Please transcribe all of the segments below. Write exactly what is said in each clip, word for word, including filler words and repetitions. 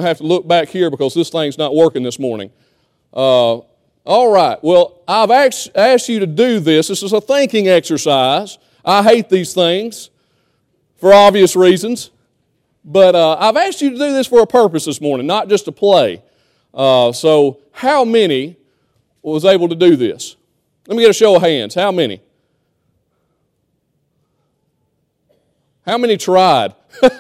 to have to look back here because this thing's not working this morning. Uh, all right. Well, I've asked, asked you to do this. This is a thinking exercise. I hate these things for obvious reasons. But uh, I've asked you to do this for a purpose this morning, not just to play. Uh, so how many was able to do this? Let me get a show of hands. How many? How many tried?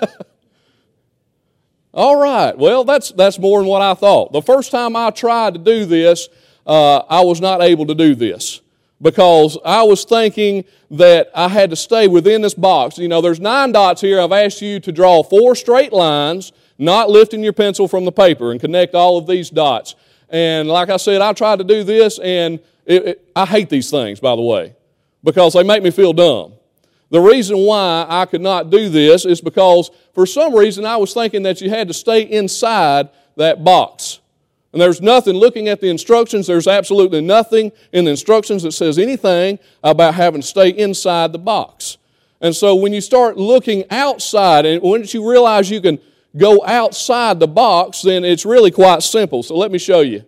All right. Well, that's that's more than what I thought. The first time I tried to do this, uh, I was not able to do this because I was thinking that I had to stay within this box. You know, there's nine dots here. I've asked you to draw four straight lines, not lifting your pencil from the paper, and connect all of these dots. And like I said, I tried to do this, and it, it, I hate these things, by the way, because they make me feel dumb. The reason why I could not do this is because for some reason I was thinking that you had to stay inside that box. And there's nothing, looking at the instructions, there's absolutely nothing in the instructions that says anything about having to stay inside the box. And so when you start looking outside, and once you realize you can go outside the box, then it's really quite simple. So let me show you.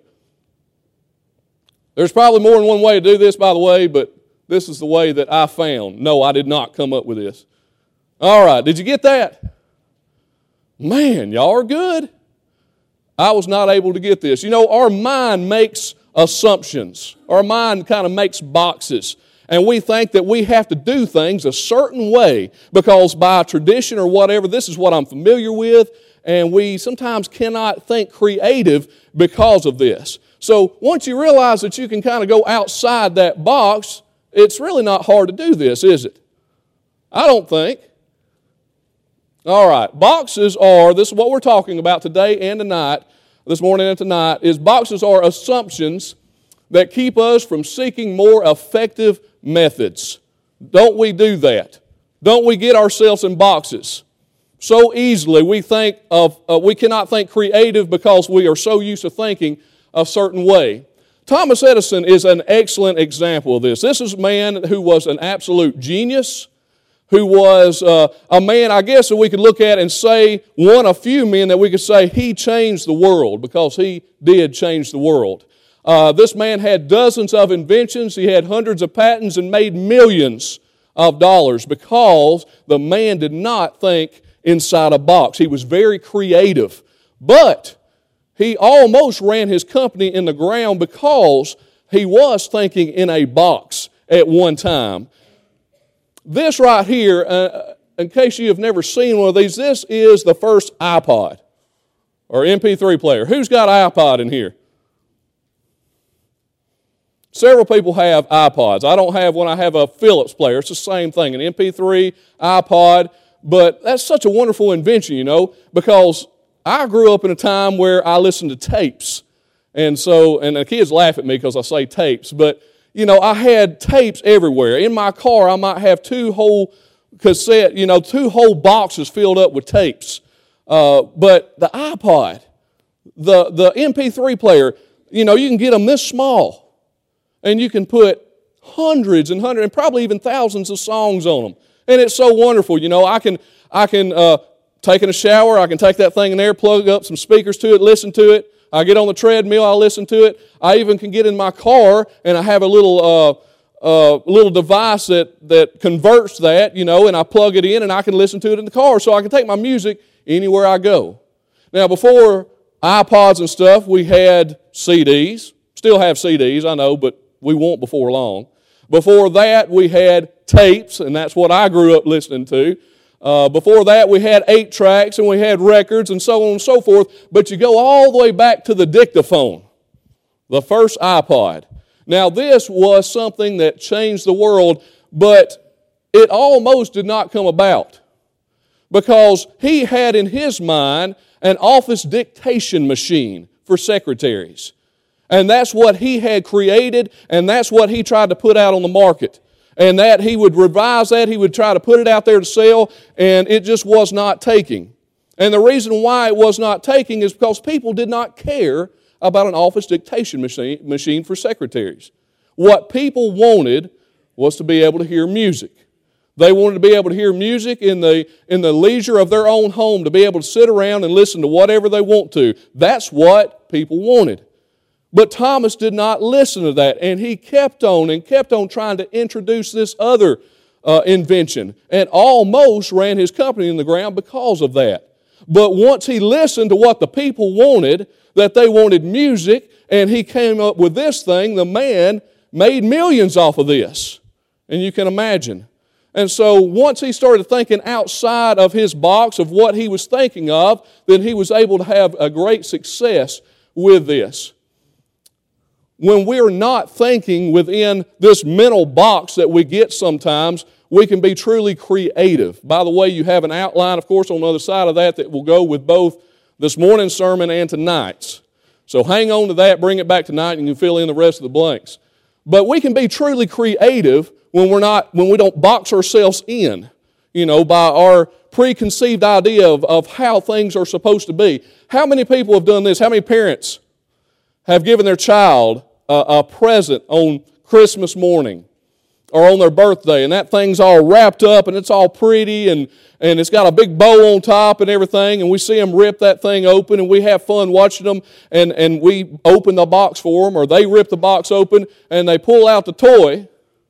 There's probably more than one way to do this, by the way, but this is the way that I found. No, I did not come up with this. All right, did you get that? Man, y'all are good. I was not able to get this. You know, our mind makes assumptions. Our mind kind of makes boxes. And we think that we have to do things a certain way because by tradition or whatever, this is what I'm familiar with, and we sometimes cannot think creative because of this. So once you realize that you can kind of go outside that box, it's really not hard to do this, is it? I don't think. All right, boxes are, this is what we're talking about today and tonight, this morning and tonight, is boxes are assumptions that keep us from seeking more effective methods. Don't we do that? Don't we get ourselves in boxes? So easily we think of, uh, we cannot think creative because we are so used to thinking a certain way. Thomas Edison is an excellent example of this. This is a man who was an absolute genius, who was uh, a man, I guess, that we could look at and say, one of few men that we could say he changed the world, because he did change the world. Uh, this man had dozens of inventions, he had hundreds of patents, and made millions of dollars because the man did not think inside a box. He was very creative. But he almost ran his company in the ground because he was thinking in a box at one time. This right here, uh, in case you have never seen one of these, this is the first iPod or M P three player. Who's got an iPod in here? Several people have iPods. I don't have one. I have a Philips player. It's the same thing, an M P three, iPod. But that's such a wonderful invention, you know, because I grew up in a time where I listened to tapes. And so, and the kids laugh at me because I say tapes, but you know, I had tapes everywhere. In my car, I might have two whole cassette, you know, two whole boxes filled up with tapes. Uh, but the iPod, the, the M P three player, you know, you can get them this small. And you can put hundreds and hundreds and probably even thousands of songs on them. And it's so wonderful. You know, I can, I can uh, take in a shower, I can take that thing in there, plug up some speakers to it, listen to it. I get on the treadmill, I listen to it. I even can get in my car and I have a little uh, uh, little device that, that converts that, you know, and I plug it in and I can listen to it in the car so I can take my music anywhere I go. Now, before iPods and stuff, we had C Ds. Still have C Ds, I know, but we won't before long. Before that, we had tapes, and that's what I grew up listening to. Uh, before that, we had eight tracks, and we had records, and so on and so forth. But you go all the way back to the dictaphone, the first iPod. Now, this was something that changed the world, but it almost did not come about because he had in his mind an office dictation machine for secretaries. And that's what he had created, and that's what he tried to put out on the market. And that he would revise that, he would try to put it out there to sell, and it just was not taking. And the reason why it was not taking is because people did not care about an office dictation machine, machine for secretaries. What people wanted was to be able to hear music. They wanted to be able to hear music in the, in the leisure of their own home, to be able to sit around and listen to whatever they want to. That's what people wanted. But Thomas did not listen to that, and he kept on and kept on trying to introduce this other uh, invention, and almost ran his company in the ground because of that. But once he listened to what the people wanted, that they wanted music, and he came up with this thing, the man made millions off of this. And you can imagine. And so once he started thinking outside of his box of what he was thinking of, then he was able to have a great success with this. When we're not thinking within this mental box that we get sometimes, we can be truly creative. By the way, you have an outline, of course, on the other side of that that will go with both this morning's sermon and tonight's. So hang on to that, bring it back tonight, and you can fill in the rest of the blanks. But we can be truly creative when we're not, when we don't box ourselves in, you know, by our preconceived idea of, of how things are supposed to be. How many people have done this? How many parents have given their child a, a present on Christmas morning or on their birthday, and that thing's all wrapped up and it's all pretty and, and it's got a big bow on top and everything, and we see them rip that thing open and we have fun watching them, and, and we open the box for them, or they rip the box open and they pull out the toy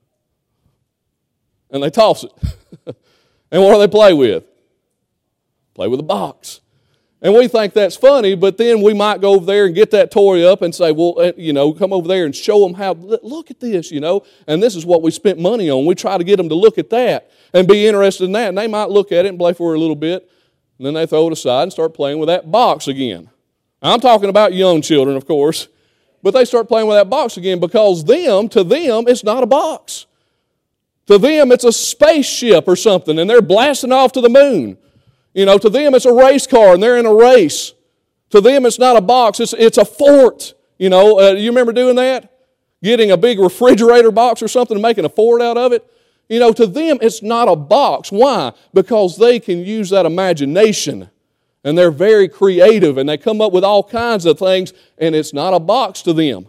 and they toss it. And what do they play with? Play with the box. And we think that's funny, but then we might go over there and get that toy up and say, well, you know, come over there and show them how, look at this, you know, and this is what we spent money on. We try to get them to look at that and be interested in that, and they might look at it and play for it a little bit, and then they throw it aside and start playing with that box again. I'm talking about young children, of course, but they start playing with that box again because them, to them, it's not a box. To them, it's a spaceship or something, and they're blasting off to the moon. You know, to them, it's a race car, and they're in a race. To them, it's not a box. It's, it's a fort. You know, uh, you remember doing that? Getting a big refrigerator box or something and making a fort out of it? You know, to them, it's not a box. Why? Because they can use that imagination, and they're very creative, and they come up with all kinds of things, and it's not a box to them.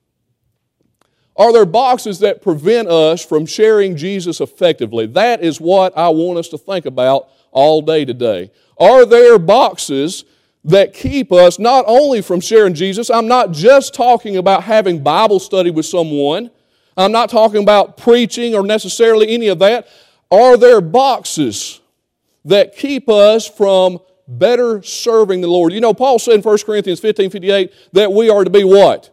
Are there boxes that prevent us from sharing Jesus effectively? That is what I want us to think about all day today. Are there boxes that keep us not only from sharing Jesus? I'm not just talking about having Bible study with someone. I'm not talking about preaching or necessarily any of that. Are there boxes that keep us from better serving the Lord? You know, Paul said in First Corinthians fifteen fifty-eight that we are to be what?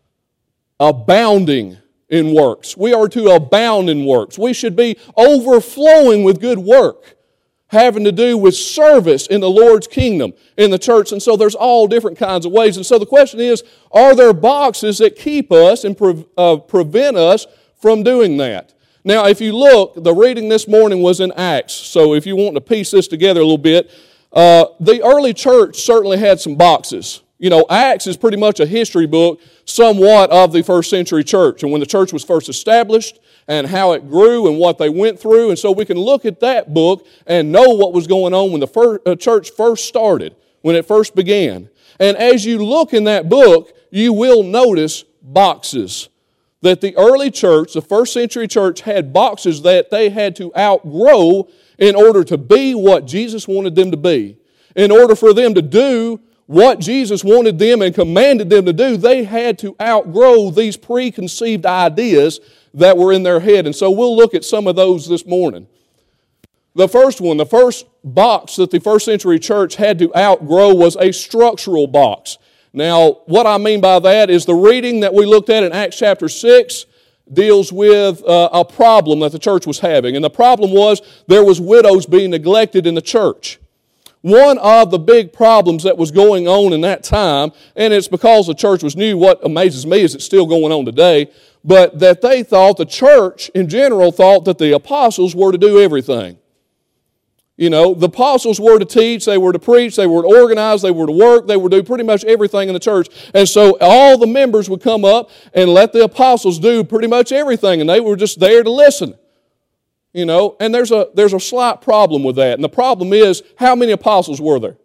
Abounding in works. We are to abound in works. We should be overflowing with good work, having to do with service in the Lord's kingdom, in the church. And so there's all different kinds of ways. And so the question is, are there boxes that keep us and pre- uh, prevent us from doing that? Now, if you look, the reading this morning was in Acts. So if you want to piece this together a little bit, uh, the early church certainly had some boxes. You know, Acts is pretty much a history book somewhat of the first century church and when the church was first established and how it grew and what they went through. And so we can look at that book and know what was going on when the first, uh, church first started, when it first began. And as you look in that book, you will notice boxes. That the early church, the first century church, had boxes that they had to outgrow in order to be what Jesus wanted them to be. In order for them to do what Jesus wanted them and commanded them to do, they had to outgrow these preconceived ideas that were in their head. And so we'll look at some of those this morning. The first one, the first box that the first century church had to outgrow was a structural box. Now, what I mean by that is the reading that we looked at in Acts chapter six deals with uh, a problem that the church was having. And the problem was there was widows being neglected in the church. One of the big problems that was going on in that time, and it's because the church was new, what amazes me is it's still going on today, but that they thought, the church in general thought that the apostles were to do everything. You know, the apostles were to teach, they were to preach, they were to organize, they were to work, they were to do pretty much everything in the church. And so all the members would come up and let the apostles do pretty much everything, and they were just there to listen. You know, and there's a there's a slight problem with that. And the problem is, how many apostles were there?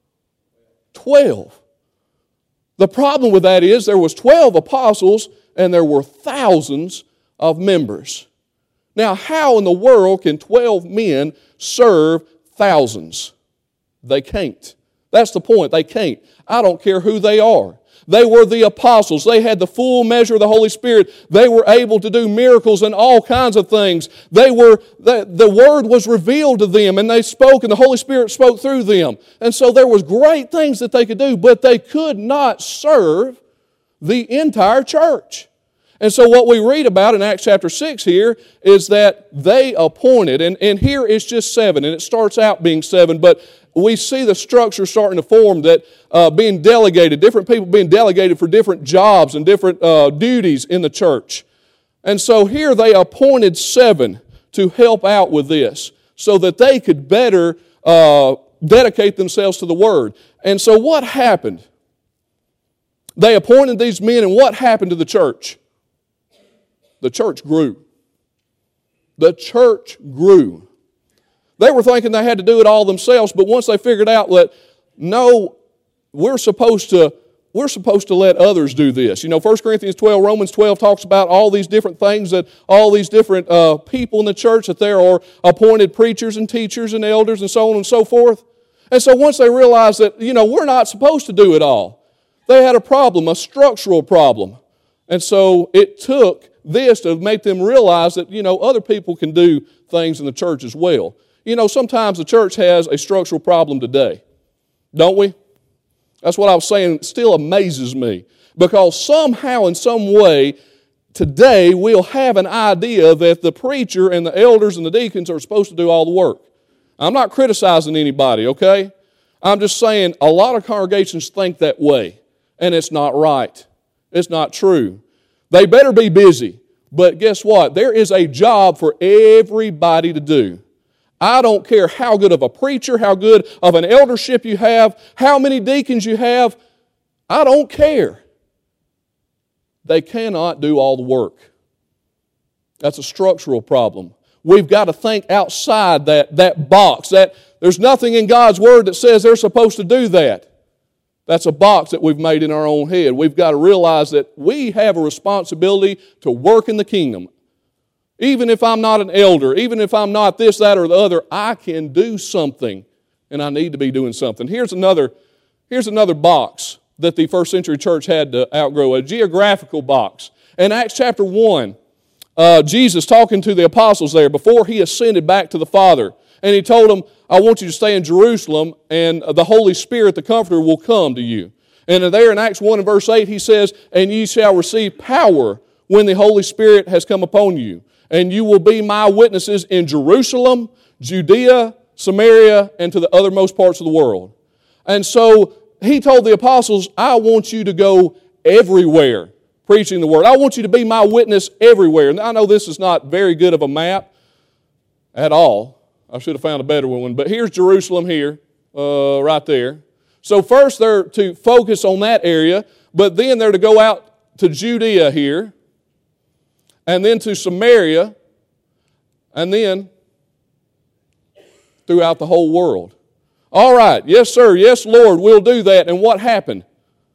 Twelve. The problem with that is there was twelve apostles and there were thousands of members. Now, how in the world can twelve men serve thousands? They can't. That's the point. They can't. I don't care who they are. They were the apostles. They had the full measure of the Holy Spirit. They were able to do miracles and all kinds of things. They were, the, the Word was revealed to them, and they spoke, and the Holy Spirit spoke through them. And so there was great things that they could do, but they could not serve the entire church. And so what we read about in Acts chapter six here is that they appointed, and, and here it's just seven, and it starts out being seven, but we see the structure starting to form that uh, being delegated, different people being delegated for different jobs and different uh, duties in the church. And so here they appointed seven to help out with this so that they could better uh, dedicate themselves to the Word. And so what happened? They appointed these men, and what happened to the church? The church grew. The church grew. They were thinking they had to do it all themselves, but once they figured out that, no, we're supposed to, we're supposed to let others do this. You know, First Corinthians twelve, Romans twelve talks about all these different things, that all these different uh, people in the church, that there are appointed preachers and teachers and elders and so on and so forth. And so once they realized that, you know, we're not supposed to do it all, they had a problem, a structural problem. And so it took this to make them realize that, you know, other people can do things in the church as well. You know, sometimes the church has a structural problem today, don't we? That's what I was saying. It still amazes me, because somehow in some way today we'll have an idea that the preacher and the elders and the deacons are supposed to do all the work. I'm not criticizing anybody, okay? I'm just saying a lot of congregations think that way, and it's not right. It's not true. They better be busy, but guess what? There is a job for everybody to do. I don't care how good of a preacher, how good of an eldership you have, how many deacons you have. I don't care. They cannot do all the work. That's a structural problem. We've got to think outside that, that box. That there's nothing in God's Word that says they're supposed to do that. That's a box that we've made in our own head. We've got to realize that we have a responsibility to work in the kingdom. Even if I'm not an elder, even if I'm not this, that, or the other, I can do something, and I need to be doing something. Here's another, here's another box that the first century church had to outgrow, a geographical box. In Acts chapter one, uh, Jesus talking to the apostles there before he ascended back to the Father, and he told them, I want you to stay in Jerusalem, and the Holy Spirit, the Comforter, will come to you. And there in Acts one and verse eight, he says, and ye shall receive power when the Holy Spirit has come upon you. And you will be my witnesses in Jerusalem, Judea, Samaria, and to the othermost parts of the world. And so he told the apostles, I want you to go everywhere preaching the Word. I want you to be my witness everywhere. And I know this is not very good of a map at all. I should have found a better one. But here's Jerusalem here, uh, right there. So first they're to focus on that area, but then they're to go out to Judea here, and then to Samaria, and then throughout the whole world. All right, yes, sir, yes, Lord, we'll do that. And what happened?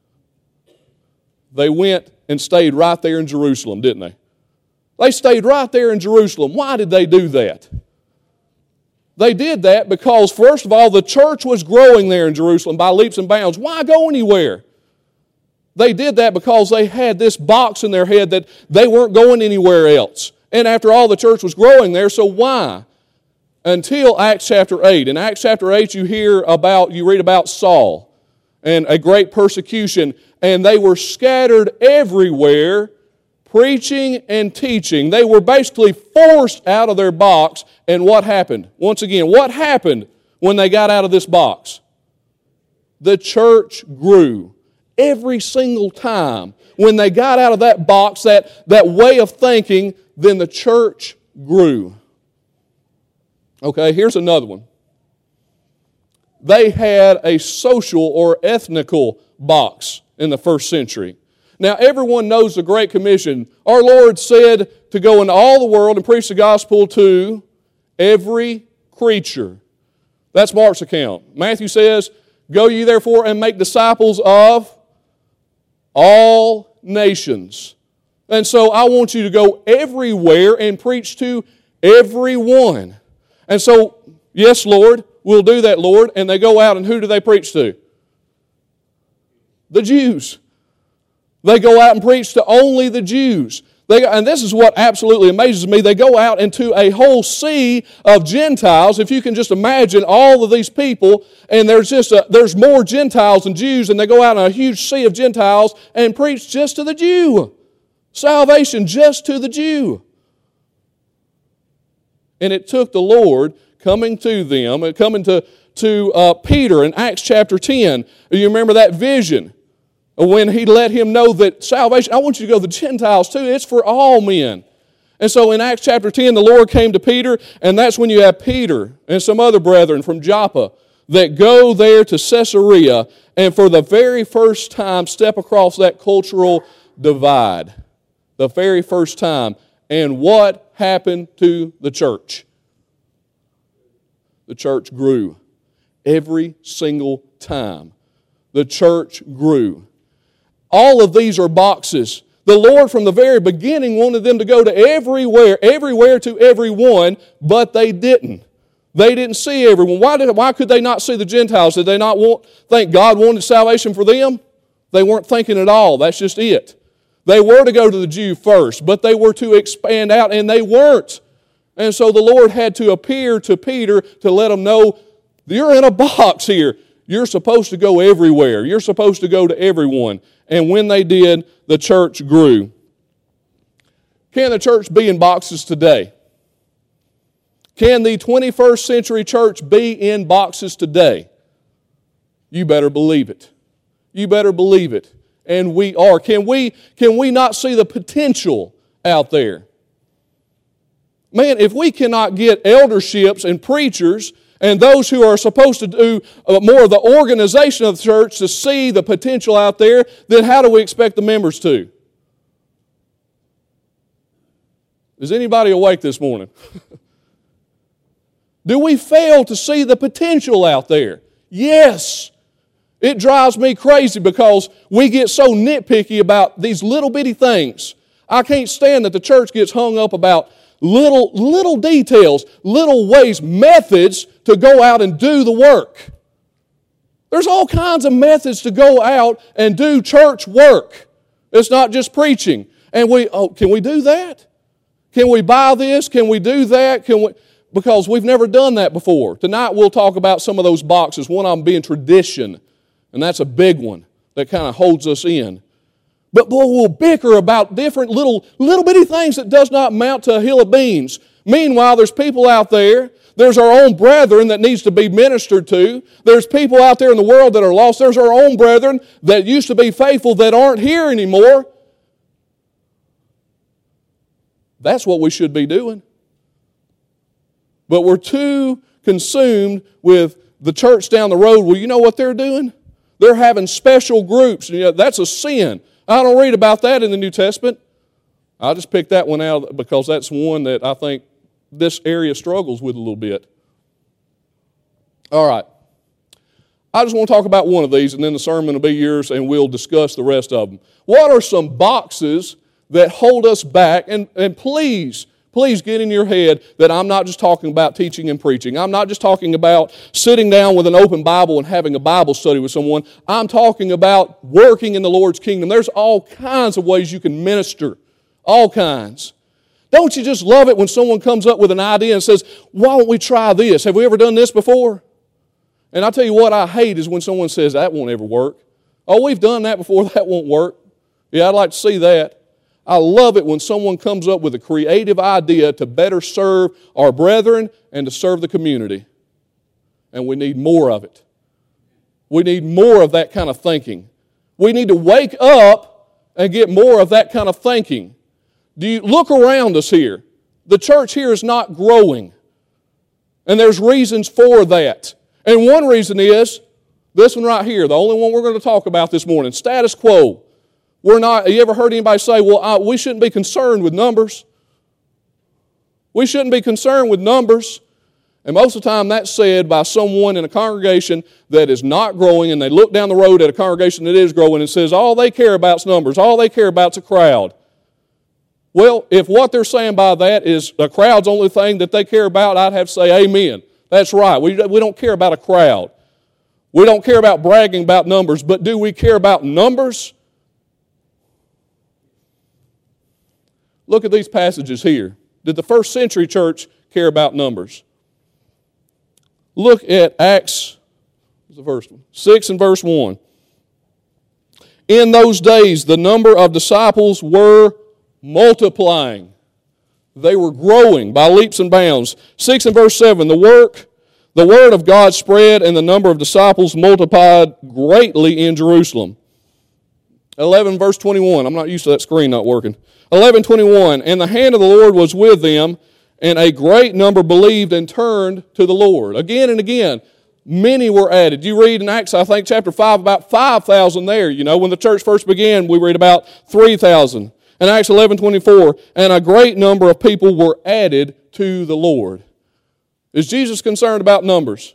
They went and stayed right there in Jerusalem, didn't they? They stayed right there in Jerusalem. Why did they do that? They did that because, first of all, the church was growing there in Jerusalem by leaps and bounds. Why go anywhere? They did that because they had this box in their head that they weren't going anywhere else. And after all, the church was growing there, so why? Until Acts chapter eight. In Acts chapter eight, you hear about, you read about Saul and a great persecution, and they were scattered everywhere, preaching and teaching. They were basically forced out of their box, and what happened? Once again, what happened when they got out of this box? The church grew. Every single time when they got out of that box, that, that way of thinking, then the church grew. Okay, here's another one. They had a social or ethnical box in the first century. Now, everyone knows the Great Commission. Our Lord said to go into all the world and preach the gospel to every creature. That's Mark's account. Matthew says, go ye therefore and make disciples of all nations. And so I want you to go everywhere and preach to Every one. And so, yes, Lord, we'll do that, Lord. And they go out, and who do they preach to? The Jews. They go out and preach to only the Jews. They, and this is what absolutely amazes me. They go out into a whole sea of Gentiles. If you can just imagine all of these people, and there's just a, there's more Gentiles than Jews, and they go out in a huge sea of Gentiles and preach just to the Jew. Salvation just to the Jew. And it took the Lord coming to them, and coming to, to uh, Peter in Acts chapter ten. You remember that vision? When he let him know that salvation, I want you to go to the Gentiles too. It's for all men. And so in Acts chapter ten, the Lord came to Peter, and that's when you have Peter and some other brethren from Joppa that go there to Caesarea and for the very first time step across that cultural divide. The very first time. And what happened to the church? The church grew. Every single time. The church grew. All of these are boxes. The Lord from the very beginning wanted them to go to everywhere, everywhere to everyone, but they didn't. They didn't see everyone. Why, did, why could they not see the Gentiles? Did they not want, think God wanted salvation for them? They weren't thinking at all. That's just it. They were to go to the Jew first, but they were to expand out, and they weren't. And so the Lord had to appear to Peter to let him know, you're in a box here. You're supposed to go everywhere. You're supposed to go to everyone. And when they did, the church grew. Can the church be in boxes today? Can the twenty-first century church be in boxes today? You better believe it. You better believe it. And we are. Can we, can we not see the potential out there? Man, if we cannot get elderships and preachers and those who are supposed to do more of the organization of the church to see the potential out there, then how do we expect the members to? Is anybody awake this morning? Do we fail to see the potential out there? Yes. It drives me crazy because we get so nitpicky about these little bitty things. I can't stand that the church gets hung up about little, little details, little ways, methods to go out and do the work. There's all kinds of methods to go out and do church work. It's not just preaching. And we, oh, can we do that? Can we buy this? Can we do that? Can we? Because we've never done that before. Tonight we'll talk about some of those boxes, one of them being tradition. And that's a big one that kind of holds us in. But boy, we'll bicker about different little, little bitty things that does not amount to a hill of beans. Meanwhile, there's people out there. There's our own brethren that needs to be ministered to. There's people out there in the world that are lost. There's our own brethren that used to be faithful that aren't here anymore. That's what we should be doing. But we're too consumed with the church down the road. Well, you know what they're doing? They're having special groups. You know, that's a sin. I don't read about that in the New Testament. I'll just pick that one out because that's one that I think this area struggles with a little bit. All right. I just want to talk about one of these, and then the sermon will be yours, and we'll discuss the rest of them. What are some boxes that hold us back? And, and please, please get in your head that I'm not just talking about teaching and preaching. I'm not just talking about sitting down with an open Bible and having a Bible study with someone. I'm talking about working in the Lord's kingdom. There's all kinds of ways you can minister. All kinds. Don't you just love it when someone comes up with an idea and says, why don't we try this? Have we ever done this before? And I'll tell you what I hate is when someone says, that won't ever work. Oh, we've done that before. That won't work. Yeah, I'd like to see that. I love it when someone comes up with a creative idea to better serve our brethren and to serve the community. And we need more of it. We need more of that kind of thinking. We need to wake up and get more of that kind of thinking. Do you look around us here? The church here is not growing. And there's reasons for that. And one reason is this one right here, the only one we're going to talk about this morning, status quo. We're not, you ever heard anybody say, well, I, we shouldn't be concerned with numbers? We shouldn't be concerned with numbers. And most of the time that's said by someone in a congregation that is not growing, and they look down the road at a congregation that is growing and says, all they care about is numbers. All they care about is a crowd. Well, if what they're saying by that is a crowd's only thing that they care about, I'd have to say amen. That's right. We, we don't care about a crowd. We don't care about bragging about numbers, but do we care about numbers? Look at these passages here. Did the first century church care about numbers? Look at Acts, what's the first one? six and verse one. In those days, the number of disciples were multiplying. They were growing by leaps and bounds. six and verse seven, the work, the word of God spread, and the number of disciples multiplied greatly in Jerusalem. eleven verse twenty-one, I'm not used to that screen not working. eleven twenty-one, and the hand of the Lord was with them, and a great number believed and turned to the Lord. Again and again, many were added. You read in Acts, I think, chapter five, about five thousand there. You know, when the church first began, we read about three thousand. In Acts eleven twenty-four, and a great number of people were added to the Lord. Is Jesus concerned about numbers?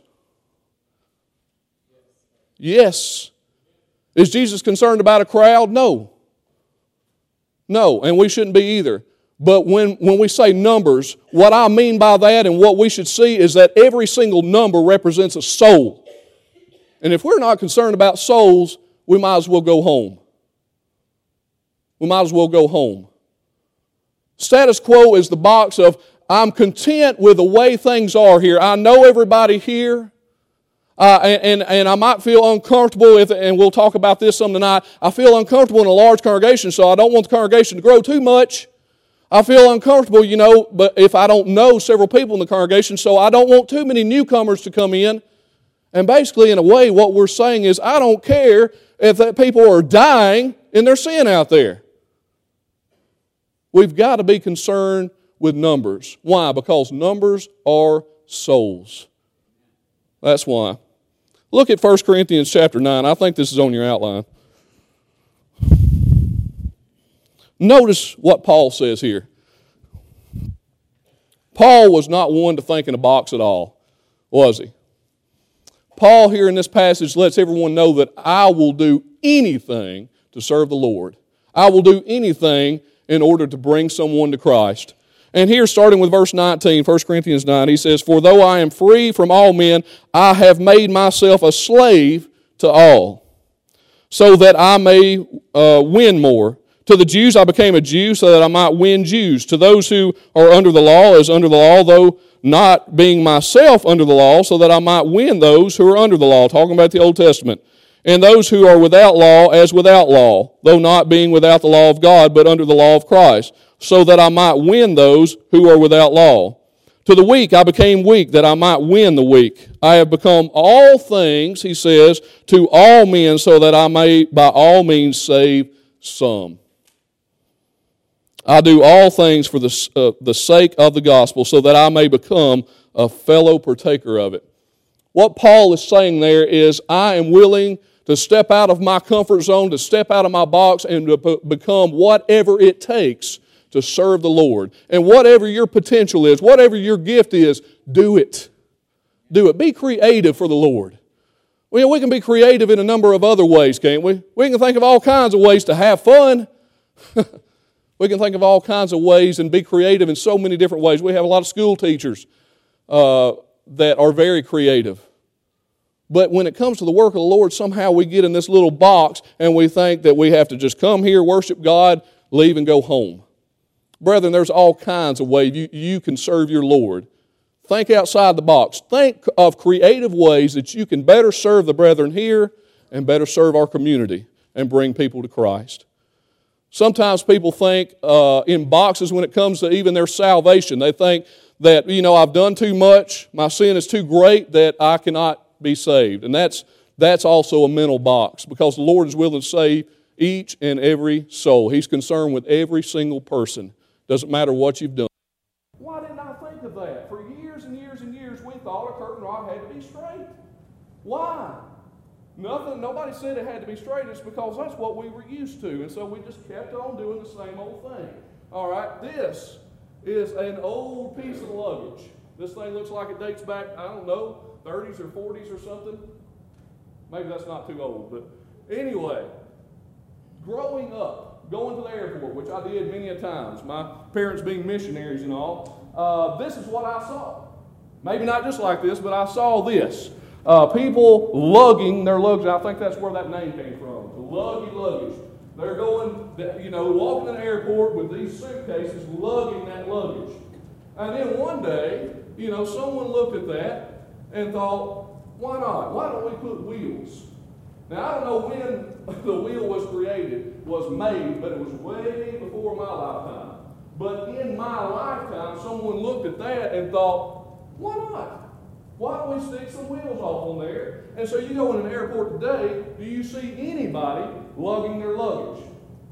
Yes. Is Jesus concerned about a crowd? No. No, and we shouldn't be either. But when, when we say numbers, what I mean by that and what we should see is that every single number represents a soul. And if we're not concerned about souls, we might as well go home. We might as well go home. Status quo is the box of, I'm content with the way things are here. I know everybody here. Uh, and, and, and I might feel uncomfortable, if, and we'll talk about this some tonight. I feel uncomfortable in a large congregation, so I don't want the congregation to grow too much. I feel uncomfortable, you know, but if I don't know several people in the congregation, so I don't want too many newcomers to come in. And basically, in a way, what we're saying is, I don't care if that people are dying in their sin out there. We've got to be concerned with numbers. Why? Because numbers are souls. That's why. Look at First Corinthians chapter nine. I think this is on your outline. Notice what Paul says here. Paul was not one to think in a box at all, was he? Paul here in this passage lets everyone know that I will do anything to serve the Lord. I will do anything in order to bring someone to Christ. And here, starting with verse nineteen, First Corinthians nine, he says, For though I am free from all men, I have made myself a slave to all, so that I may uh, win more. To the Jews I became a Jew, so that I might win Jews. To those who are under the law, as under the law, though not being myself under the law, so that I might win those who are under the law. Talking about the Old Testament. And those who are without law, as without law, though not being without the law of God, but under the law of Christ, so that I might win those who are without law. To the weak I became weak, that I might win the weak. I have become all things, he says, to all men, so that I may by all means save some. I do all things for the, uh, the sake of the gospel, so that I may become a fellow partaker of it. What Paul is saying there is, I am willing to step out of my comfort zone, to step out of my box, and to b- become whatever it takes to serve the Lord. And whatever your potential is, whatever your gift is, do it. Do it. Be creative for the Lord. Well, we can be creative in a number of other ways, can't we? We can think of all kinds of ways to have fun. We can think of all kinds of ways and be creative in so many different ways. We have a lot of school teachers uh, that are very creative. But when it comes to the work of the Lord, somehow we get in this little box and we think that we have to just come here, worship God, leave and go home. Brethren, there's all kinds of ways you, you can serve your Lord. Think outside the box. Think of creative ways that you can better serve the brethren here and better serve our community and bring people to Christ. Sometimes people think uh, in boxes when it comes to even their salvation. They think that, you know, I've done too much, my sin is too great that I cannot be saved. And that's that's also a mental box, because the Lord is willing to save each and every soul. He's concerned with every single person. Doesn't matter what you've done. Why didn't I think of that? For years and years and years we thought a curtain rod had to be straight. Why? Nothing, nobody said it had to be straight. It's because that's what we were used to. And so we just kept on doing the same old thing. All right, this is an old piece of luggage. This thing looks like it dates back, I don't know, thirties or forties or something. Maybe that's not too old. But anyway, growing up, going to the airport, which I did many a times, my parents being missionaries and all, uh, this is what I saw. Maybe not just like this, but I saw this. Uh, people lugging their luggage. I think that's where that name came from, the luggy luggage. They're going, you know, walking in the airport with these suitcases, lugging that luggage. And then one day, you know, someone looked at that and thought, why not? Why don't we put wheels? Now, I don't know when the wheel was created, was made, but it was way before my lifetime. But in my lifetime, someone looked at that and thought, why not? Why don't we stick some wheels off on there? And so you go in an airport today, do you see anybody lugging their luggage?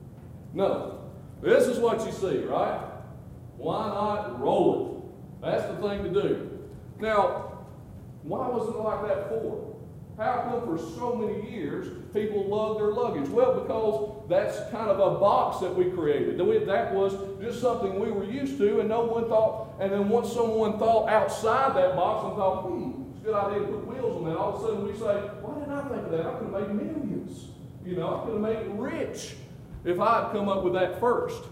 No. This is what you see, right? Why not roll it? That's the thing to do. Now, why was it like that for? How come for so many years people lug their luggage? Well, because that's kind of a box that we created. That was just something we were used to, and no one thought, and then once someone thought outside that box and thought, hmm, it's a good idea to put wheels on that, all of a sudden we say, why didn't I think of that? I could have made millions. You know, I could have made it rich if I had come up with that first.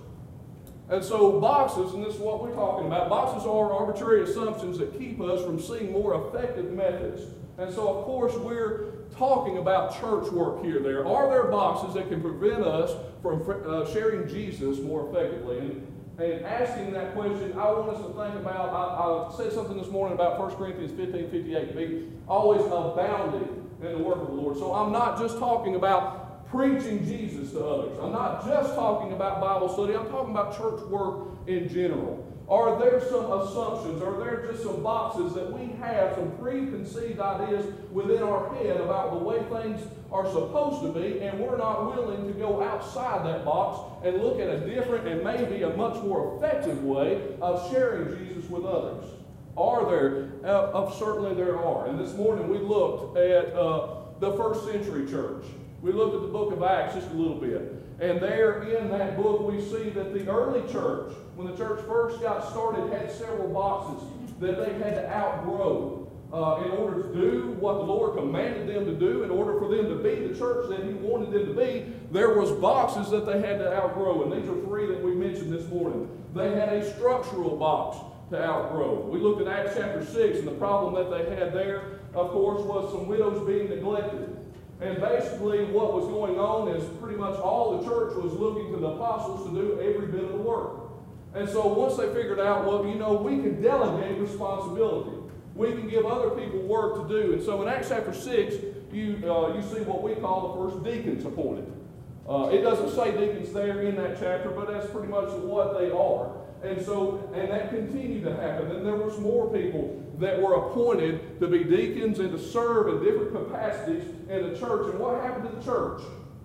And so boxes, and this is what we're talking about, boxes are arbitrary assumptions that keep us from seeing more effective methods. And so, of course, we're talking about church work here. There are there boxes that can prevent us from uh, sharing Jesus more effectively. And, and asking that question, I want us to think about, I, I said something this morning about First Corinthians fifteen fifty-eight, be always abounding in the work of the Lord. So I'm not just talking about preaching Jesus to others. I'm not just talking about Bible study. I'm talking about church work in general. Are there some assumptions? Are there just some boxes that we have, some preconceived ideas within our head about the way things are supposed to be, and we're not willing to go outside that box and look at a different and maybe a much more effective way of sharing Jesus with others? Are there? Uh, uh, certainly there are. And this morning we looked at uh, the first century church. We looked at the book of Acts just a little bit. And there in that book we see that the early church, when the church first got started, had several boxes that they had to outgrow uh, in order to do what the Lord commanded them to do, in order for them to be the church that He wanted them to be. There was boxes that they had to outgrow, and these are three that we mentioned this morning. They had a structural box to outgrow. We looked at Acts chapter six, and the problem that they had there, of course, was some widows being neglected. And basically what was going on is pretty much all the church was looking to the apostles to do every bit of the work. And so once they figured out, well, you know, we can delegate responsibility. We can give other people work to do. And so in Acts chapter six, you, uh, you see what we call the first deacons appointed. Uh, it doesn't say deacons there in that chapter, but that's pretty much what they are. And so, and that continued to happen. And there was more people that were appointed to be deacons and to serve in different capacities in the church. And what happened to the church?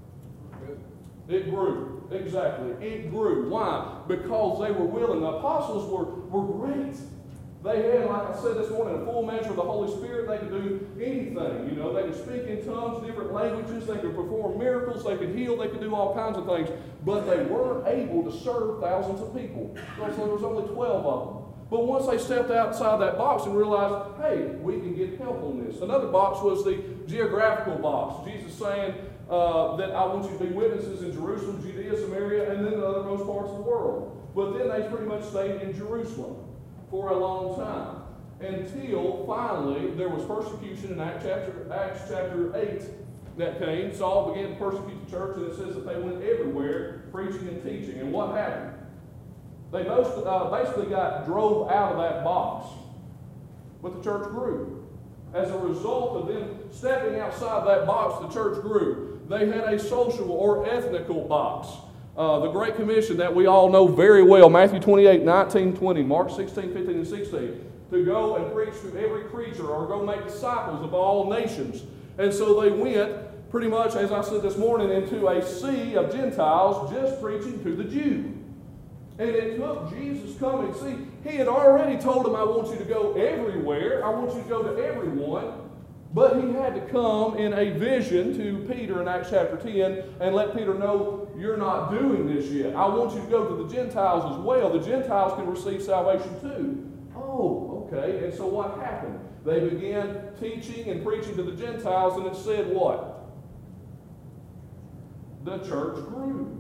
It grew. Exactly. It grew. Why? Because they were willing. The apostles were, were great. They had, like I said this morning, a full measure of the Holy Spirit. They could do anything. You know, they could speak in tongues, different languages. They could perform miracles. They could heal. They could do all kinds of things. But they weren't able to serve thousands of people. So there was only twelve of them. But once they stepped outside that box and realized, hey, we can get help on this. Another box was the geographical box. Jesus saying uh, that I want you to be witnesses in Jerusalem, Judea, Samaria, and then the othermost parts of the world. But then they pretty much stayed in Jerusalem for a long time, until finally there was persecution in Acts chapter, Acts chapter eight that came. Saul began to persecute the church, and it says that they went everywhere preaching and teaching. And what happened? They most, uh, basically got drove out of that box, but the church grew. As a result of them stepping outside that box, the church grew. They had a social or ethnical box. Uh, the Great Commission that we all know very well, Matthew twenty-eight, nineteen, twenty, Mark sixteen, fifteen, and sixteen, to go and preach to every creature or go make disciples of all nations. And so they went pretty much, as I said this morning, into a sea of Gentiles just preaching to the Jew. And it took Jesus coming. See, He had already told them, I want you to go everywhere. I want you to go to everyone. But He had to come in a vision to Peter in Acts chapter ten and let Peter know, you're not doing this yet. I want you to go to the Gentiles as well. The Gentiles can receive salvation too. Oh, okay. And so what happened? They began teaching and preaching to the Gentiles, and it said what? The church grew.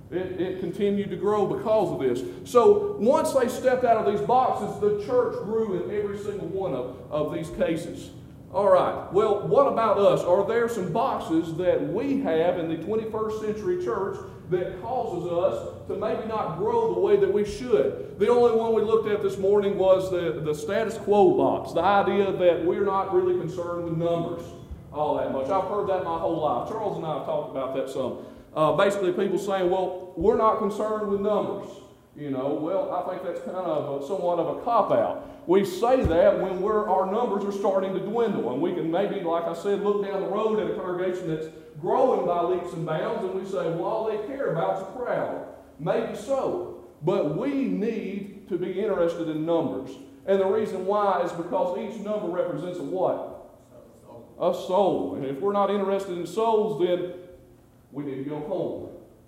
It, it continued to grow because of this. So once they stepped out of these boxes, the church grew in every single one of, of these cases. All right, well, what about us? Are there some boxes that we have in the twenty-first century church that causes us to maybe not grow the way that we should? The only one we looked at this morning was the, the status quo box, the idea that we're not really concerned with numbers all that much. I've heard that my whole life. Charles and I have talked about that some. Uh, basically, people saying, well, we're not concerned with numbers. You know, well, I think that's kind of a, somewhat of a cop-out. We say that when we're, our numbers are starting to dwindle, and we can maybe, like I said, look down the road at a congregation that's growing by leaps and bounds, and we say, well, all they care about is a crowd. Maybe so, but we need to be interested in numbers. And the reason why is because each number represents a what? A soul. And if we're not interested in souls, then we need to go home.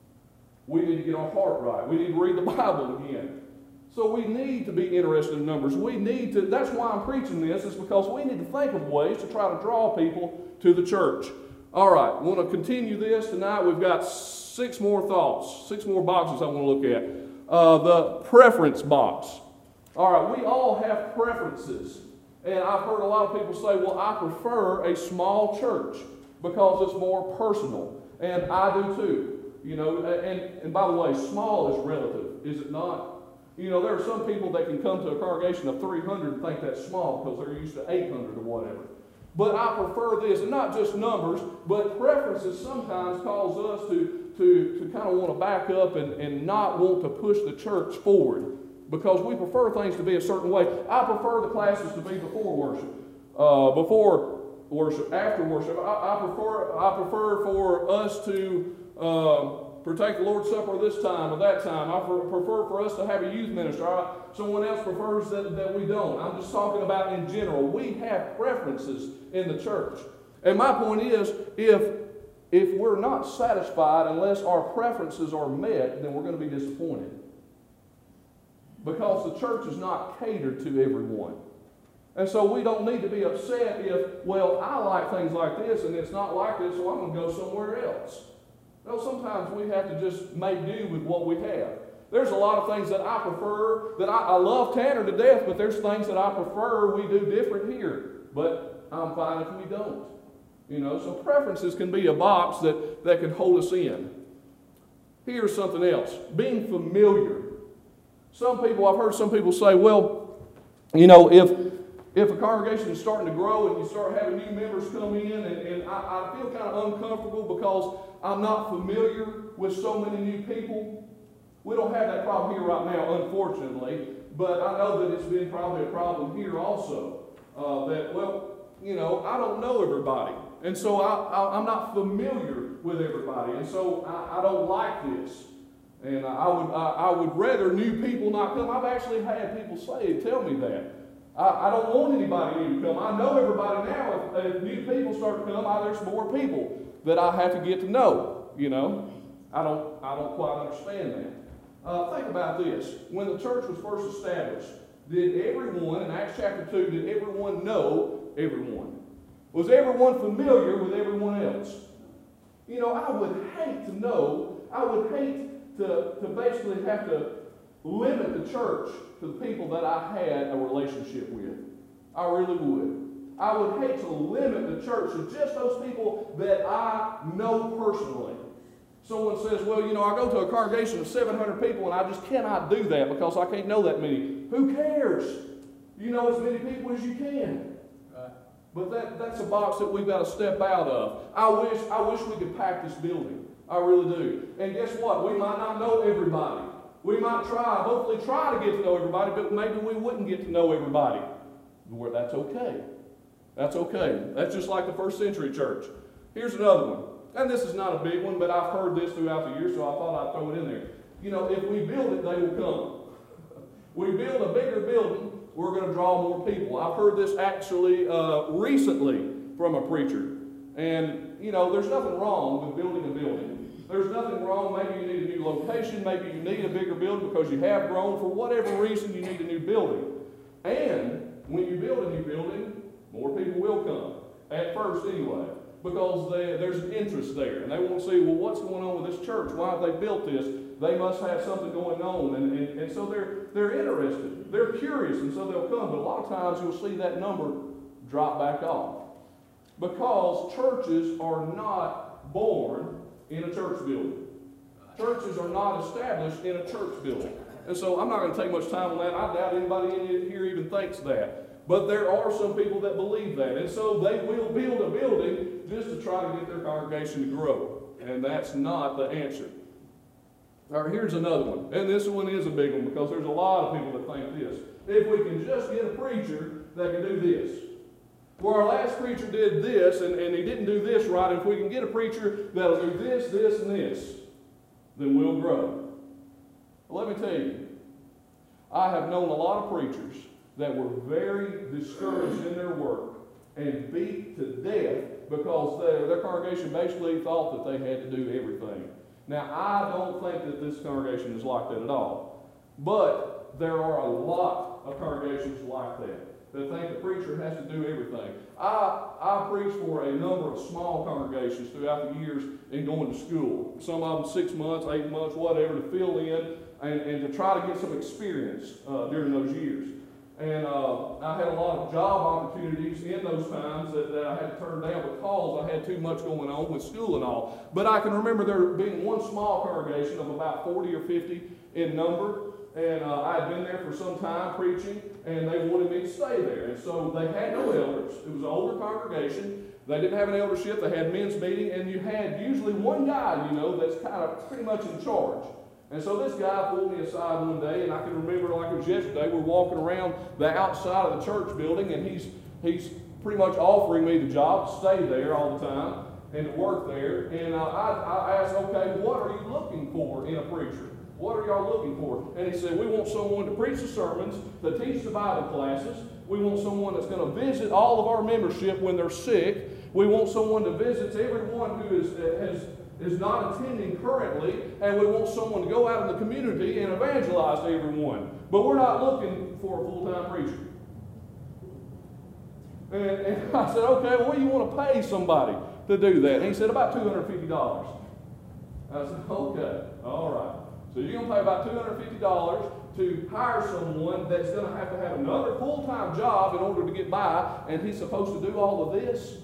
We need to get our heart right. We need to read the Bible again. So we need to be interested in numbers. We need to, that's why I'm preaching this, is because we need to think of ways to try to draw people to the church. All right, we want to continue this tonight. We've got six more thoughts, six more boxes I want to look at. Uh, the preference box. All right, we all have preferences. And I've heard a lot of people say, well, I prefer a small church because it's more personal. And I do too. You know, and, and by the way, small is relative, is it not? You know, there are some people that can come to a congregation of three hundred and think that's small because they're used to eight hundred or whatever. But I prefer this, and not just numbers, but preferences sometimes cause us to, to, to kind of want to back up and, and not want to push the church forward because we prefer things to be a certain way. I prefer the classes to be before worship, uh, before worship, after worship. I, I prefer I prefer for us to Uh, partake the Lord's Supper this time or that time. I prefer for us to have a youth minister. I, someone else prefers that, that we don't. I'm just talking about in general. We have preferences in the church. And my point is, if, if we're not satisfied unless our preferences are met, then we're going to be disappointed. Because the church is not catered to everyone. And so we don't need to be upset if, well, I like things like this and it's not like this, so I'm going to go somewhere else. No, sometimes we have to just make do with what we have. There's a lot of things that I prefer, that I, I love Tanner to death, but there's things that I prefer we do different here. But I'm fine if we don't. You know, so preferences can be a box that, that can hold us in. Here's something else. Being familiar. Some people, I've heard some people say, well, you know, if If a congregation is starting to grow and you start having new members come in, and, and I, I feel kind of uncomfortable because I'm not familiar with so many new people. We don't have that problem here right now, unfortunately, but I know that it's been probably a problem here also. Uh, that, well, you know, I don't know everybody, and so I, I, I'm not familiar with everybody, and so I, I don't like this. And I would, I, I would rather new people not come. I've actually had people say, tell me that. I, I don't want anybody new to come. I know everybody now. If, if new people start to come, I, there's more people that I have to get to know. You know, I don't, I don't quite understand that. Uh, think about this. When the church was first established, did everyone, in Acts chapter two, did everyone know everyone? Was everyone familiar with everyone else? You know, I would hate to know, I would hate to, to basically have to limit the church to the people that I had a relationship with. I really would. I would hate to limit the church to just those people that I know personally. Someone says, well, you know, I go to a congregation of seven hundred people and I just cannot do that because I can't know that many. Who cares? You know as many people as you can. Right. But that, that's a box that we've got to step out of. I wish, I wish we could pack this building. I really do. And guess what? We might not know everybody. We might try, hopefully try to get to know everybody, but maybe we wouldn't get to know everybody. Well, that's okay. That's okay. That's just like the first century church. Here's another one. And this is not a big one, but I've heard this throughout the years, so I thought I'd throw it in there. You know, if we build it, they will come. We build a bigger building, we're going to draw more people. I've heard this actually uh, recently from a preacher. And, you know, there's nothing wrong with building a building. There's nothing wrong. Maybe you need a new location. Maybe you need a bigger building because you have grown. For whatever reason, you need a new building. And when you build a new building, more people will come. At first, anyway. because they, there's an interest there. And they want to see, well, what's going on with this church? Why have they built this? They must have something going on. And, and, and so they're, they're interested. They're curious, and so they'll come. But a lot of times you'll see that number drop back off. Because churches are not born in a church building. Churches are not established in a church building. And so I'm not going to take much time on that. I doubt anybody in here even thinks that. But there are some people that believe that. And so they will build a building just to try to get their congregation to grow. And that's not the answer. All right, here's another one. And this one is a big one because there's a lot of people that think this. If we can just get a preacher that can do this. Well, our last preacher did this, and, and he didn't do this right. And if we can get a preacher that'll do this, this, and this, then we'll grow. Well, let me tell you, I have known a lot of preachers that were very discouraged in their work and beat to death because their, their congregation basically thought that they had to do everything. Now, I don't think that this congregation is like that at all. But there are a lot of congregations like that, that think the preacher has to do everything. I, I preached for a number of small congregations throughout the years in going to school. Some of them six months, eight months, whatever, to fill in and, and to try to get some experience uh, during those years. And uh, I had a lot of job opportunities in those times that, that I had to turn down because I had too much going on with school and all. But I can remember there being one small congregation of about forty or fifty in number. And uh, I had been there for some time preaching, and they wanted me to stay there. And so they had no elders. It was an older congregation. They didn't have an eldership. They had men's meeting, and you had usually one guy, you know, that's kind of pretty much in charge. And so this guy pulled me aside one day, and I can remember like it was yesterday. We're walking around the outside of the church building, and he's he's pretty much offering me the job to stay there all the time and to work there. And uh, I, I asked, okay, what are you looking for in a preacher? What are y'all looking for? And he said, we want someone to preach the sermons, to teach the Bible classes. We want someone that's going to visit all of our membership when they're sick. We want someone to visit everyone who is, has, is not attending currently. And we want someone to go out in the community and evangelize to everyone. But we're not looking for a full-time preacher. And, and I said, okay, well, what do you want to pay somebody to do that? And he said, about two hundred fifty dollars. I said, okay, all right. So you're going to pay about two hundred fifty dollars to hire someone that's going to have to have another full-time job in order to get by, and he's supposed to do all of this?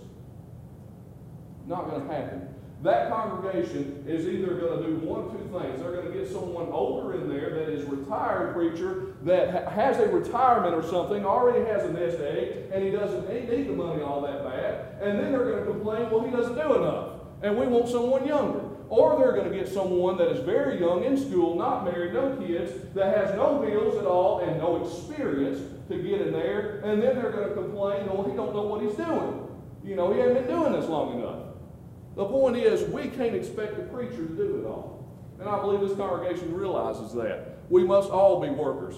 Not going to happen. That congregation is either going to do one of two things. They're going to get someone older in there that is a retired preacher that ha- has a retirement or something, already has a nest egg, and he doesn't need the money all that bad. And then they're going to complain, well, he doesn't do enough, and we want someone younger. Or they're going to get someone that is very young in school, not married, no kids, that has no bills at all and no experience to get in there. And then they're going to complain, well, he don't know what he's doing. You know, he hasn't been doing this long enough. The point is, we can't expect a preacher to do it all. And I believe this congregation realizes that. We must all be workers.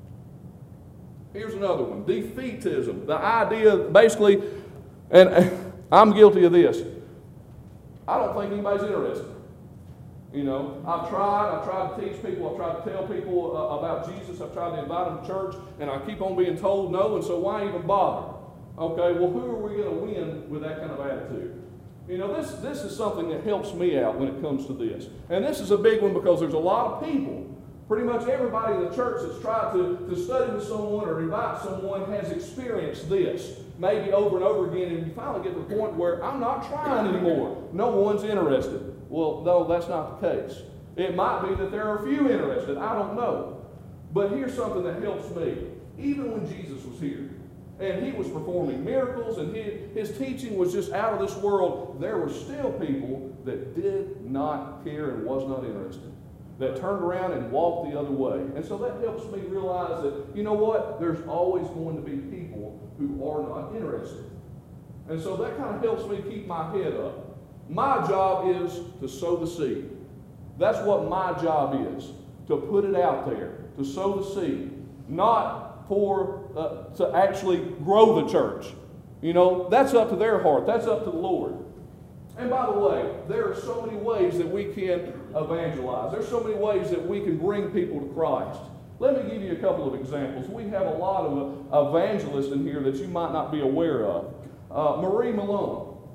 Here's another one, defeatism. The idea, basically, and I'm guilty of this, I don't think anybody's interested. You know, I've tried, I've tried to teach people, I've tried to tell people uh, about Jesus, I've tried to invite them to church, and I keep on being told no, and so why even bother? Okay, well, who are we going to win with that kind of attitude? You know, this, this is something that helps me out when it comes to this. And this is a big one because there's a lot of people, pretty much everybody in the church that's tried to, to study with someone or invite someone has experienced this, maybe over and over again, and you finally get to the point where I'm not trying anymore. No one's interested. Well, no, that's not the case. It might be that there are a few interested. I don't know. But here's something that helps me. Even when Jesus was here, and he was performing miracles, and his, his teaching was just out of this world, there were still people that did not care and was not interested, that turned around and walked the other way. And so that helps me realize that, you know what, there's always going to be people who are not interested. And so that kind of helps me keep my head up. My job is to sow the seed. That's what my job is, to put it out there, to sow the seed, not for uh, to actually grow the church. You know, that's up to their heart. That's up to the Lord. And by the way, there are so many ways that we can evangelize. There's so many ways that we can bring people to Christ. Let me give you a couple of examples. We have a lot of uh, evangelists in here that you might not be aware of. Uh, Marie Malone.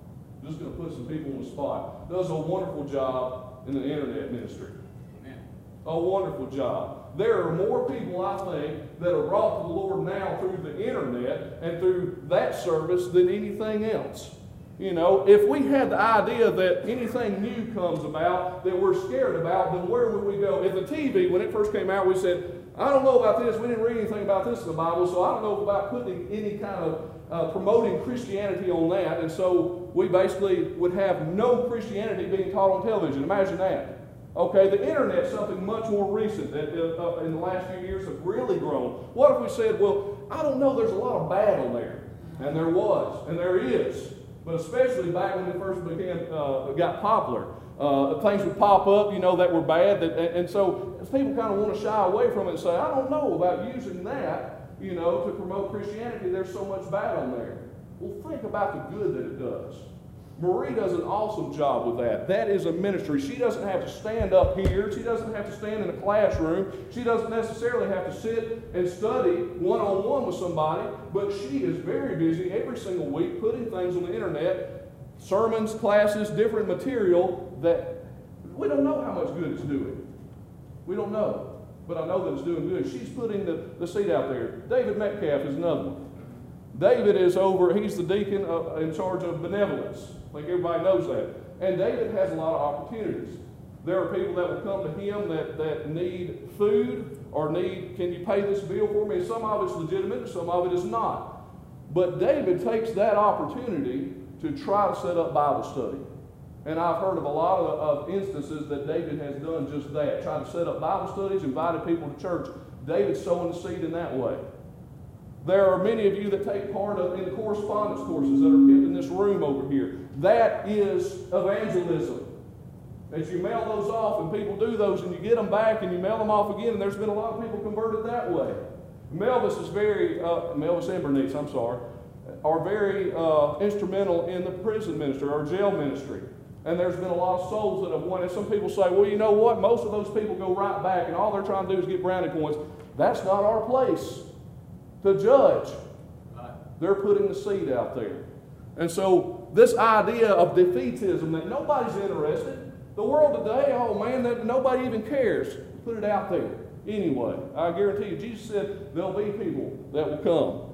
I'm just going to put some people on the spot, does a wonderful job in the internet ministry. Amen. A wonderful job. There are more people, I think, that are brought to the Lord now through the internet and through that service than anything else. You know, if we had the idea that anything new comes about that we're scared about, then where would we go? If the T V, when it first came out, we said, I don't know about this. We didn't read anything about this in the Bible, so I don't know about putting any kind of uh, promoting Christianity on that. And so we basically would have no Christianity being taught on television. Imagine that. Okay, the internet's something much more recent that uh, in the last few years have really grown. What if we said, well, I don't know, there's a lot of bad on there. And there was, and there is. But especially back when it first became, uh, got popular. Uh, things would pop up, you know, that were bad. That, and, and so people kind of want to shy away from it and say, I don't know about using that, you know, to promote Christianity. There's so much bad on there. Well, think about the good that it does. Marie does an awesome job with that. That is a ministry. She doesn't have to stand up here. She doesn't have to stand in a classroom. She doesn't necessarily have to sit and study one-on-one with somebody, but she is very busy every single week putting things on the internet, sermons, classes, different material that we don't know how much good it's doing. We don't know, but I know that it's doing good. She's putting the, the seed out there. David Metcalf is another one. David is over, he's the deacon uh, in charge of benevolence. I think everybody knows that. And David has a lot of opportunities. There are people that will come to him that, that need food or need, can you pay this bill for me? Some of it's legitimate and some of it is not. But David takes that opportunity to try to set up Bible study. And I've heard of a lot of, of instances that David has done just that, trying to set up Bible studies, invited people to church. David's sowing the seed in that way. There are many of you that take part of, in the correspondence courses that are kept in this room over here. That is evangelism. As you mail those off and people do those and you get them back and you mail them off again, and there's been a lot of people converted that way. Melvis is very, uh, Melvis and Bernice, I'm sorry, are very uh, instrumental in the prison ministry or jail ministry. And there's been a lot of souls that have won. And some people say, well, you know what? Most of those people go right back and all they're trying to do is get brownie points. That's not our place to judge. They're putting the seed out there. And so this idea of defeatism, that nobody's interested. The world today, oh man, that nobody even cares. Put it out there. Anyway, I guarantee you, Jesus said there'll be people that will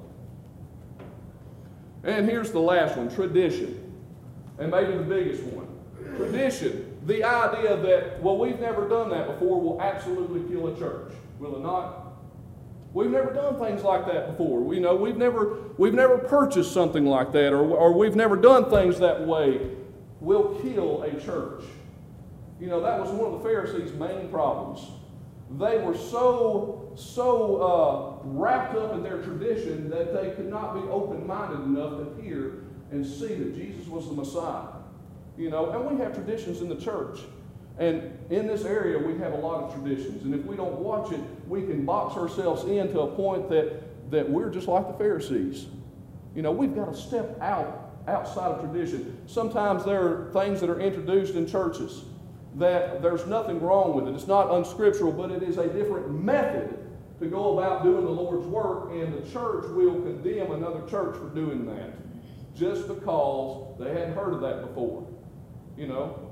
come. And here's the last one, tradition. And maybe the biggest one. Tradition. The idea that, well, we've never done that before will absolutely kill a church. Will it not? We've never done things like that before. We know we've never we've never purchased something like that, or, or we've never done things that way. Will kill a church. You know, that was one of the Pharisees' main problems. They were so, so uh, wrapped up in their tradition that they could not be open-minded enough to hear and see that Jesus was the Messiah. You know, and we have traditions in the church. And in this area, we have a lot of traditions. And if we don't watch it, we can box ourselves in to a point that, that we're just like the Pharisees. You know, we've got to step out, outside of tradition. Sometimes there are things that are introduced in churches that there's nothing wrong with it. It's not unscriptural, but it is a different method to go about doing the Lord's work, and the church will condemn another church for doing that just because they hadn't heard of that before. You know,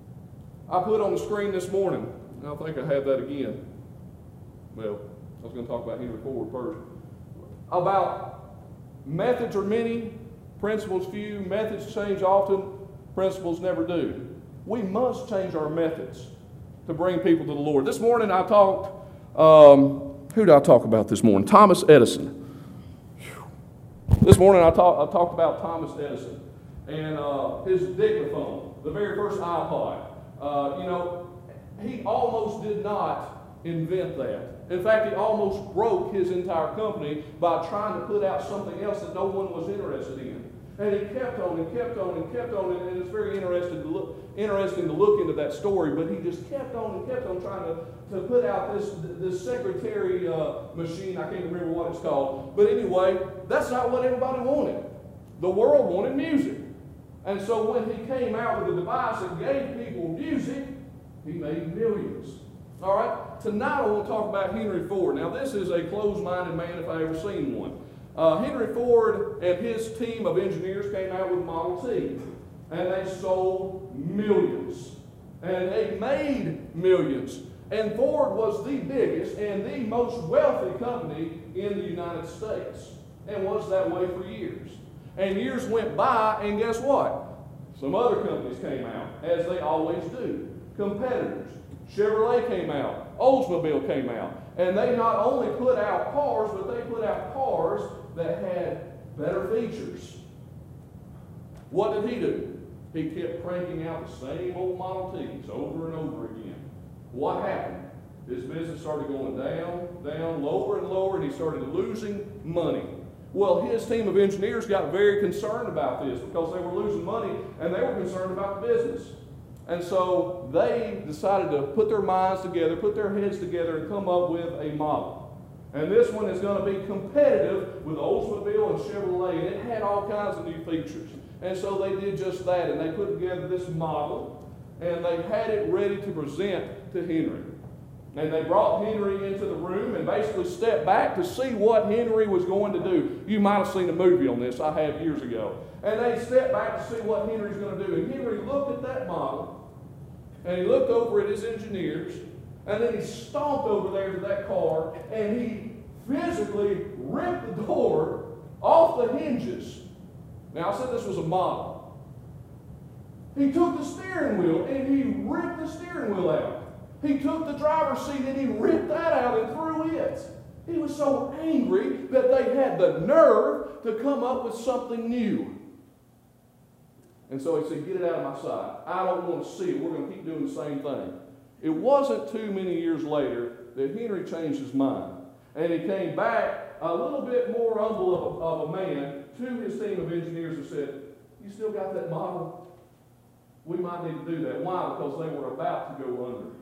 I put on the screen this morning, and I think I have that again. Well, I was going to talk about Henry Ford first. About methods are many, principles few, methods change often, principles never do. We must change our methods to bring people to the Lord. This morning I talked, um, who did I talk about this morning? Thomas Edison. This morning I, talk, I talked about Thomas Edison and uh, his dictaphone, the very first iPod. Uh, you know, he almost did not invent that. In fact, he almost broke his entire company by trying to put out something else that no one was interested in. And he kept on and kept on and kept on, and it's very interesting to look, interesting to look into that story, but he just kept on and kept on trying to, to put out this, this secretary uh, machine. I can't remember what it's called. But anyway, that's not what everybody wanted. The world wanted music. And so when he came out with a device that gave people music, he made millions. All right? Tonight I want to talk about Henry Ford. Now this is a closed-minded man if I ever seen one. Uh, Henry Ford and his team of engineers came out with Model T. And they sold millions. And they made millions. And Ford was the biggest and the most wealthy company in the United States. And was that way for years. And years went by, and guess what? Some other companies came out, as they always do. Competitors. Chevrolet came out. Oldsmobile came out. And they not only put out cars, but they put out cars that had better features. What did he do? He kept cranking out the same old Model Ts over and over again. What happened? His business started going down, down, lower and lower, and he started losing money. Well, his team of engineers got very concerned about this because they were losing money and they were concerned about the business. And so they decided to put their minds together, put their heads together, and come up with a model. And this one is going to be competitive with Oldsmobile and Chevrolet, and it had all kinds of new features. And so they did just that, and they put together this model, and they had it ready to present to Henry. And they brought Henry into the room and basically stepped back to see what Henry was going to do. You might have seen a movie on this, I have years ago. And they stepped back to see what Henry's going to do. And Henry looked at that model, and he looked over at his engineers, and then he stomped over there to that car, and he physically ripped the door off the hinges. Now, I said this was a model. He took the steering wheel, and he ripped the steering wheel out. He took the driver's seat and he ripped that out and threw it. He was so angry that they had the nerve to come up with something new. And so he said, get it out of my sight. I don't want to see it. We're going to keep doing the same thing. It wasn't too many years later that Henry changed his mind. And he came back a little bit more humble of a, of a man to his team of engineers and said, you still got that model? We might need to do that. Why? Because they were about to go under.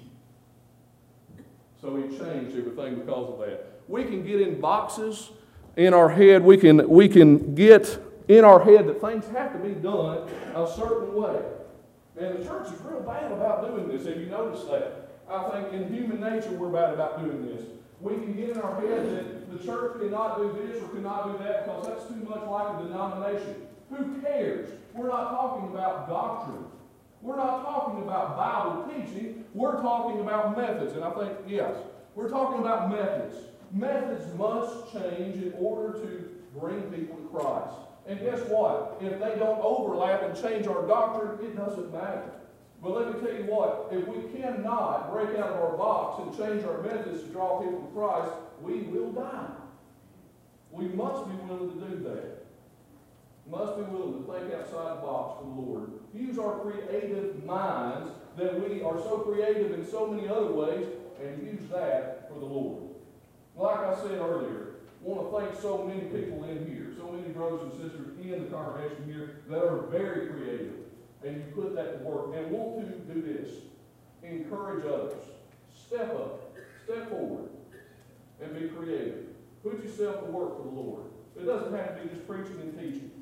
So he changed everything because of that. We can get in boxes in our head. We can, we can get in our head that things have to be done a certain way. And the church is real bad about doing this. Have you noticed that? I think in human nature we're bad about doing this. We can get in our head that the church cannot do this or cannot do that because that's too much like a denomination. Who cares? We're not talking about doctrine. We're not talking about Bible teaching. We're talking about methods. And I think, yes, we're talking about methods. Methods must change in order to bring people to Christ. And guess what? If they don't overlap and change our doctrine, it doesn't matter. But let me tell you what, if we cannot break out of our box and change our methods to draw people to Christ, we will die. We must be willing to do that. Must be willing to think outside the box for the Lord. Use our creative minds that we are so creative in so many other ways, and use that for the Lord. Like I said earlier, I want to thank so many people in here, so many brothers and sisters in the congregation here that are very creative, and you put that to work and want to do this. Encourage others. Step up. Step forward. And be creative. Put yourself to work for the Lord. It doesn't have to be just preaching and teaching.